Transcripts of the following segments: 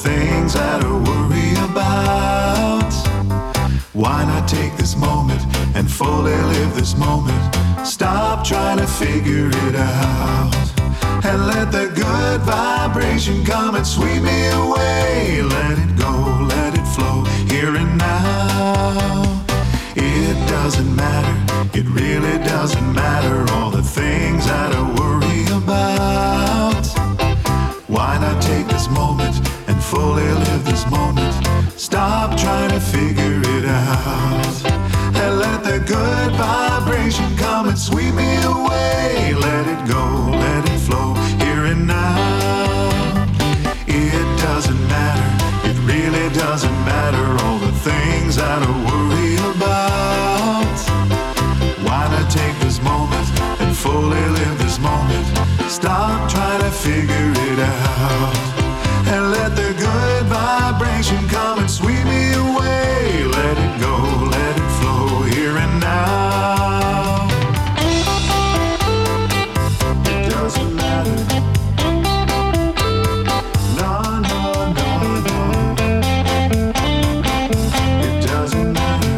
things that I worry about. Why not take this moment and fully live this moment? Stop trying to figure it out and let the good vibration come and sweep me away. Let it go, let it flow, here and now. It doesn't matter, it really doesn't matter, all the things that I worry about. Why not take this moment and fully live this moment? Stop trying to figure it out and let the good vibration come and sweep me away. Let it go, let it flow, here and now. It doesn't matter, it really doesn't matter, all the things that I worry about. Why not take this moment and fully live this moment? Stop trying to figure it out and let the good vibration come and sweep me away. Let it go, let it flow, here and now. It doesn't matter. No, no, no, no. It doesn't matter.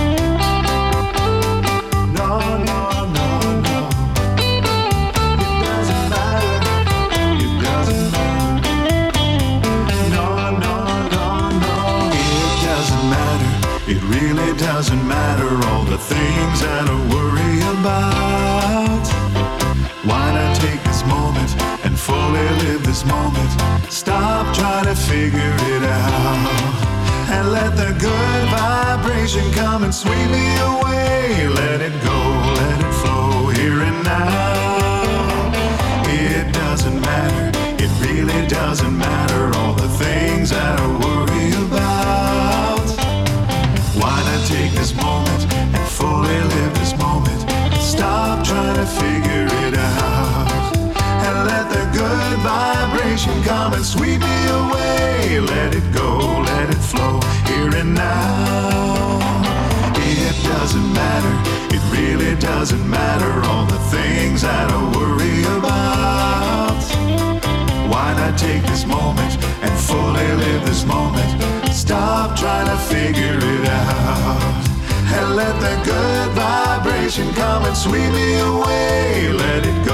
No, no, no, no. It doesn't matter. It doesn't matter. No, no, no, no. It doesn't matter. It really doesn't matter, all the things that I worry about. Why not take this moment and fully live this moment? Stop trying to figure it out and let the good vibration come and sweep me away. Let it go, let it flow, here and now. It doesn't matter, it really doesn't matter, all the things that I worry about. Why not take this moment and fully live this moment? Stop trying to figure it out and let the good vibration come and sweep me away. Let it go, let it flow, here and now. It doesn't matter, it really doesn't matter, all the things that I worry about. Why not take this moment and fully live this moment? Stop trying to figure it out and let the good vibration come and sweep me away. Let it